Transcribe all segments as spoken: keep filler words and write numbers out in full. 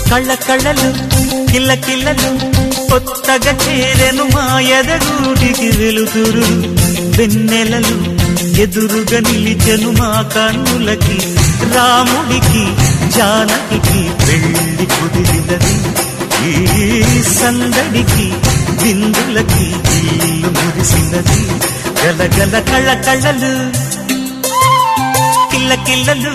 కళ్ళ కళ్ళలు కిల్ల కిల్లలు కొత్తగా చేరెను మా ఎదగూటికి వెలుతురు వెన్నెలలు ఎదురుగా నిలిచెను మా కన్నులకి రాముడికి జానకి పెళ్లి కుదిరినది ఈ సందడికి విందులకి ఇల్లు మురిసినది గలగల కళ్ళ కళ్ళలు కిల్ల కిల్లలు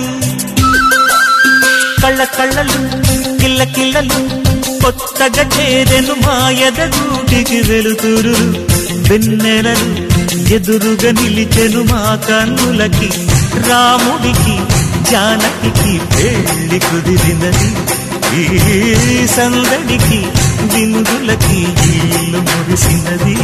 కళ్ళ కళ్ళలు కిల్ల కిల్లలు కొత్తగా చేరెను మా ఎదగూటికి వెలుతురు వెన్నెలలు ఎదురుగా నిలిచెను మా కన్నులకి రాముడికి జానకి పెళ్లి కుదిరినది ఈ సందడికి విందులకి ఇల్లు మురిసినది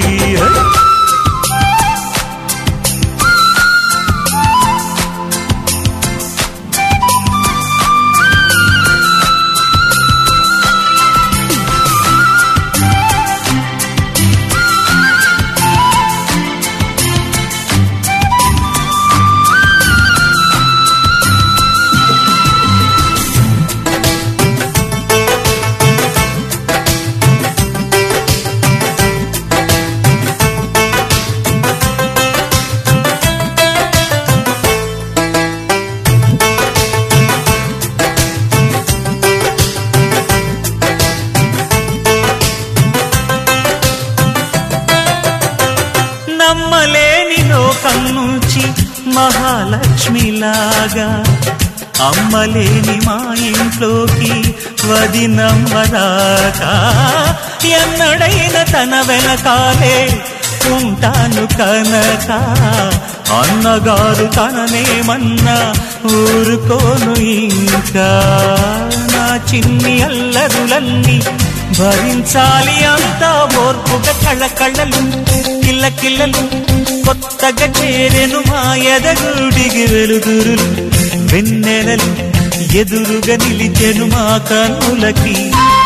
నమ్మలేని లోకం నుంచి మహాలక్ష్మిలాగా అమ్మలేని మా ఇంట్లోకి వదినమ్మరాకా ఎన్నడైన తన వెనకాలే ఉంటాను కనక అన్నగారు తననేమన్నా ఊరుకోను ఇంకా నా చిన్ని అల్లరులన్నీ భరించాలి అంతా ఓర్పుగా కళ్ళ కళ్ళలు కిల్ల కిల్లలు కొత్తగా చేరెను మా ఎదగూడికి వెలుతురులు వెన్నెలలు ఎదురుగా నిలిచెను మా కన్నులకి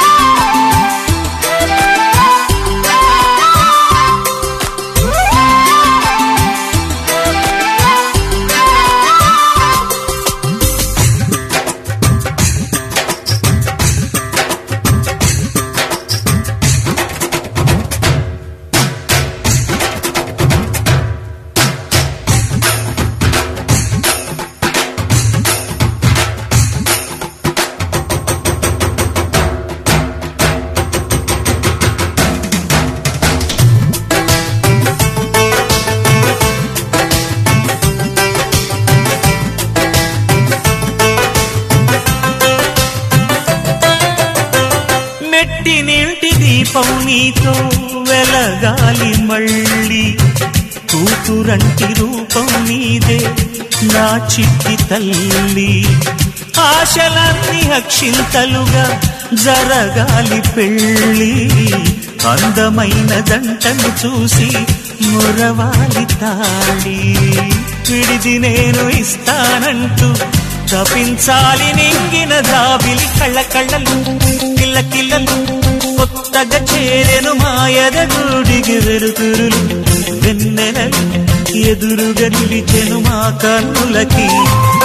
మెట్టినింటి దీపం నీతో వెలగాలి మళ్ళీ కూతురంటి రూపం నీదే నా చిట్టి తల్లి ఆశలన్నీ అక్షింతలుగా జరగాలి పెళ్ళి అందమైన దంటను చూసి మురవాలి తాళి విడిది నేను ఇస్తానంటూ తపించాలి నింగిన జాబిలి కళ్ళ కళ్ళలు కిల్ల కిల్లలు కొత్తగా చేరెను మా ఎదగూడికి వెలుతురులు వెన్నెలలు ఎదురుగా నిలిచెను మా కన్నులకి